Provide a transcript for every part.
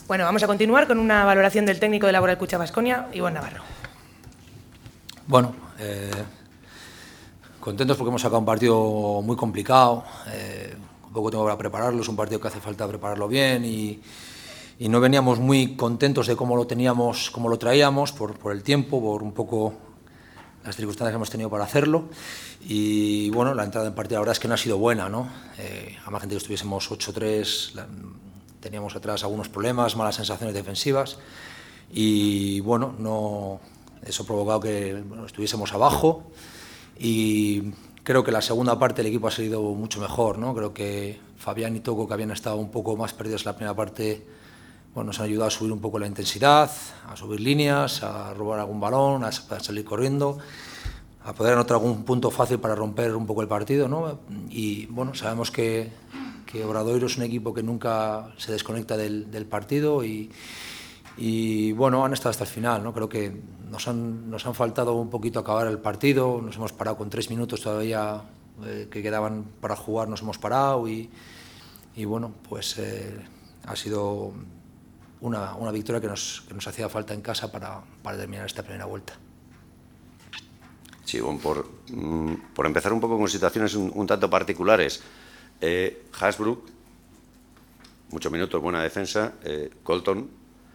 Bueno, vamos a continuar con una valoración del técnico de Laboral Cucha Baskonia, Iván Navarro. Bueno, contentos porque hemos sacado un partido muy complicado, un poco tiempo para prepararlo, es un partido que hace falta prepararlo bien y no veníamos muy contentos de cómo lo teníamos, cómo lo traíamos, por el tiempo, por un poco las circunstancias que hemos tenido para hacerlo. Y bueno, la entrada en partido la verdad es que no ha sido buena, ¿no? A más gente que estuviésemos 8-3, teníamos atrás algunos problemas, malas sensaciones defensivas y bueno, eso ha provocado que estuviésemos abajo y creo que la segunda parte del equipo ha salido mucho mejor, ¿no? Creo que Fabián y Toco, que habían estado un poco más perdidos en la primera parte, bueno, nos han ayudado a subir un poco la intensidad, a subir líneas, a robar algún balón, a salir corriendo, a poder anotar algún punto fácil para romper un poco el partido, ¿no? Y bueno, sabemos que Obradoiro es un equipo que nunca se desconecta del partido y bueno, han estado hasta el final, ¿no? Creo que nos han faltado un poquito acabar el partido, nos hemos parado con 3 minutos todavía que quedaban para jugar, nos hemos parado y bueno, pues ha sido una victoria que nos hacía falta en casa para terminar esta primera vuelta. Sí, bueno, por empezar un poco con situaciones un tanto particulares. Hasbrook, muchos minutos, buena defensa, Colton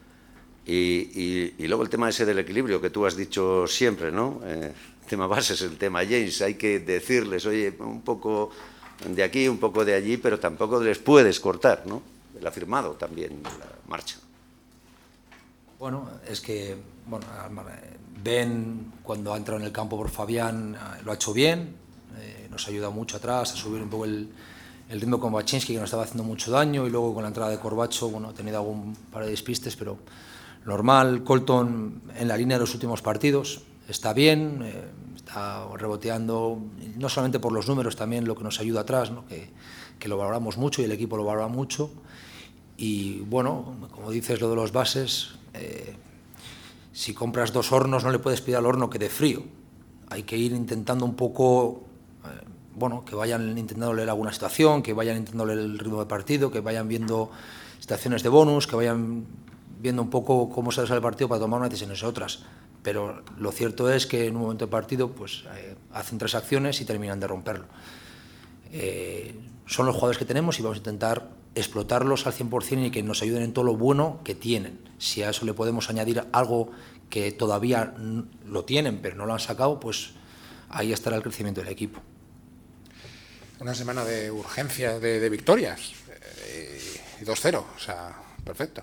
y luego el tema ese del equilibrio que tú has dicho siempre, ¿no? El tema base es el tema James, hay que decirles, oye, un poco de aquí, un poco de allí, pero tampoco les puedes cortar, ¿no? Él ha firmado también la marcha. Bueno, es que bueno, Ben, cuando ha entrado en el campo por Fabián, lo ha hecho bien, nos ha ayudado mucho atrás a subir un poco el ritmo con Baczynski, que nos estaba haciendo mucho daño, y luego con la entrada de Corbacho, bueno, ha tenido algún par de despistes, pero normal. Colton en la línea de los últimos partidos está bien, está reboteando, no solamente por los números, también lo que nos ayuda atrás, ¿no? que lo valoramos mucho y el equipo lo valora mucho. Y bueno, como dices, lo de los bases, si compras 2 hornos no le puedes pedir al horno que dé frío, hay que ir intentando un poco, bueno, que vayan intentando leer alguna situación, que vayan intentando leer el ritmo de partido, que vayan viendo situaciones de bonus, que vayan viendo un poco cómo se sale el partido para tomar unas decisiones y otras. Pero lo cierto es que en un momento de partido pues hacen 3 acciones y terminan de romperlo. Son los jugadores que tenemos y vamos a intentar explotarlos al 100% y que nos ayuden en todo lo bueno que tienen. Si a eso le podemos añadir algo que todavía lo tienen pero no lo han sacado, pues ahí estará el crecimiento del equipo. Una semana de urgencia de victorias y 2-0, o sea, perfecto.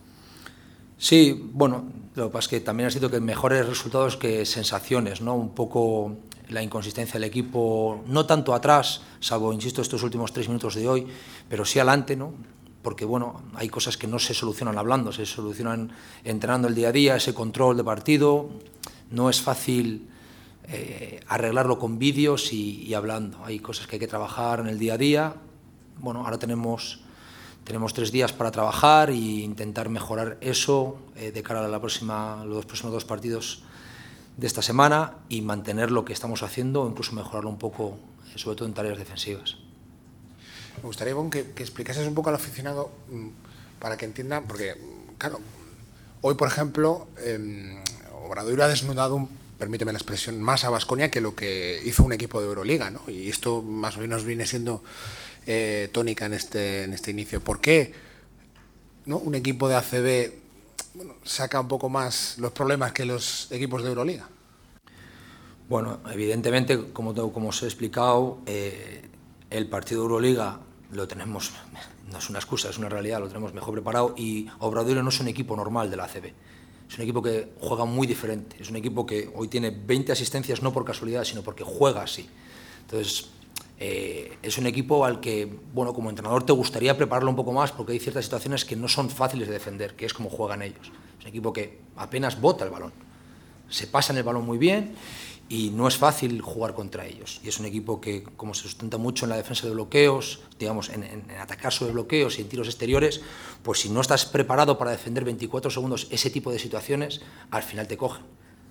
Sí, bueno, lo que pasa es que también ha sido que mejores resultados que sensaciones, ¿no? Un poco la inconsistencia del equipo, no tanto atrás, salvo, insisto, estos últimos 3 minutos de hoy, pero sí adelante, ¿no? Porque, bueno, hay cosas que no se solucionan hablando, se solucionan entrenando el día a día, ese control de partido, no es fácil arreglarlo con vídeos y hablando. Hay cosas que hay que trabajar en el día a día. Bueno, ahora tenemos 3 días para trabajar e intentar mejorar eso de cara a los próximos 2 partidos de esta semana y mantener lo que estamos haciendo o incluso mejorarlo un poco, sobre todo en tareas defensivas. Me gustaría, Ivonne, que explicases un poco al aficionado para que entiendan, porque, claro, hoy, por ejemplo, Obradoiro ha desnudado, permíteme la expresión, más a Baskonia que lo que hizo un equipo de Euroliga, ¿no? Y esto más o menos viene siendo tónica en este inicio. ¿Por qué, ¿no?, un equipo de ACB saca un poco más los problemas que los equipos de Euroliga? Bueno, evidentemente, como os he explicado, el partido de Euroliga lo tenemos, no es una excusa, es una realidad, lo tenemos mejor preparado y Obradoiro no es un equipo normal de la ACB. Es un equipo que juega muy diferente, es un equipo que hoy tiene 20 asistencias no por casualidad, sino porque juega así. Entonces, es un equipo al que, bueno, como entrenador te gustaría prepararlo un poco más porque hay ciertas situaciones que no son fáciles de defender, que es como juegan ellos. Es un equipo que apenas bota el balón, se pasan el balón muy bien y no es fácil jugar contra ellos. Y es un equipo que, como se sustenta mucho en la defensa de bloqueos, digamos, en atacar sobre bloqueos y en tiros exteriores, pues si no estás preparado para defender 24 segundos ese tipo de situaciones, al final te cogen.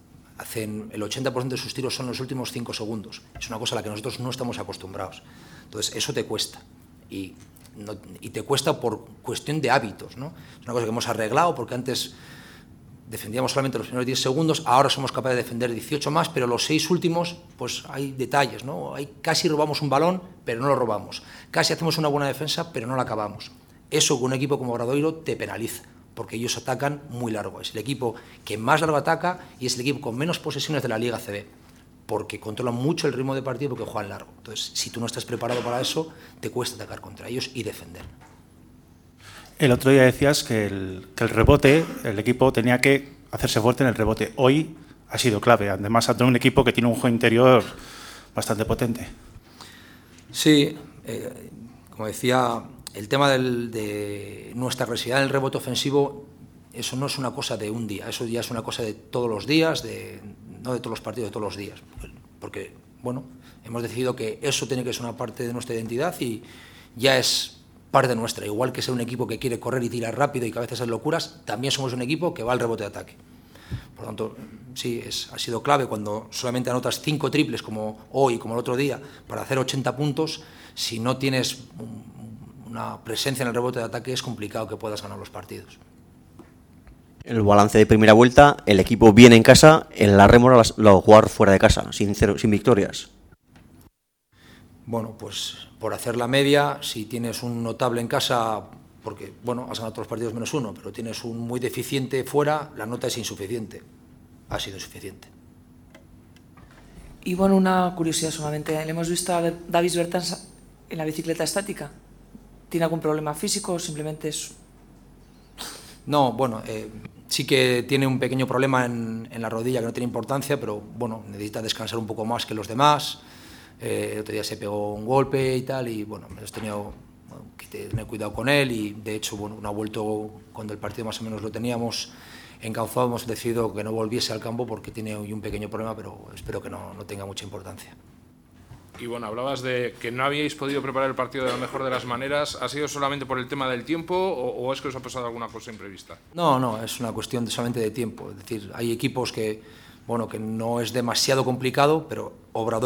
El 80% de sus tiros son los últimos 5 segundos. Es una cosa a la que nosotros no estamos acostumbrados. Entonces, eso te cuesta. Y y te cuesta por cuestión de hábitos, ¿no? Es una cosa que hemos arreglado porque antes defendíamos solamente los primeros 10 segundos, ahora somos capaces de defender 18 más, pero los 6 últimos, pues hay detalles, ¿no? Casi robamos un balón, pero no lo robamos. Casi hacemos una buena defensa, pero no la acabamos. Eso con un equipo como Obradoiro te penaliza, porque ellos atacan muy largo. Es el equipo que más largo ataca y es el equipo con menos posesiones de la Liga ACB, porque controlan mucho el ritmo de partido porque juegan largo. Entonces, si tú no estás preparado para eso, te cuesta atacar contra ellos y defender. El otro día decías que el rebote, el equipo tenía que hacerse fuerte en el rebote. Hoy ha sido clave, además ante un equipo que tiene un juego interior bastante potente. Sí, como decía, el tema de nuestra agresividad en el rebote ofensivo, eso no es una cosa de un día, eso ya es una cosa de todos los días, no de todos los partidos, de todos los días. Porque, bueno, hemos decidido que eso tiene que ser una parte de nuestra identidad y ya es parte nuestra. Igual que ser un equipo que quiere correr y tirar rápido y que a veces hace locuras, también somos un equipo que va al rebote de ataque. Por lo tanto, sí, ha sido clave cuando solamente anotas 5 triples como hoy, como el otro día, para hacer 80 puntos, si no tienes una presencia en el rebote de ataque es complicado que puedas ganar los partidos. El balance de primera vuelta, el equipo viene en casa, en la rémora lo jugar fuera de casa, sin victorias. Bueno, pues por hacer la media, si tienes un notable en casa, porque bueno, has ganado todos los partidos menos 1, pero tienes un muy deficiente fuera, la nota es insuficiente. Ha sido insuficiente. Y bueno, una curiosidad solamente. Le hemos visto a Davis Bertans en la bicicleta estática. ¿Tiene algún problema físico o simplemente es...? No, bueno, sí que tiene un pequeño problema en la rodilla que no tiene importancia, pero bueno, necesita descansar un poco más que los demás. El otro día se pegó un golpe y tal, y bueno, hemos tenido que tener cuidado con él y de hecho, bueno, no ha vuelto cuando el partido más o menos lo teníamos encauzado, hemos decidido que no volviese al campo porque tiene hoy un pequeño problema, pero espero que no tenga mucha importancia. Y bueno, hablabas de que no habíais podido preparar el partido de la mejor de las maneras. ¿Ha sido solamente por el tema del tiempo o es que os ha pasado alguna cosa imprevista? No, es una cuestión solamente de tiempo. Es decir, hay equipos que, bueno, que no es demasiado complicado, pero Obradoiro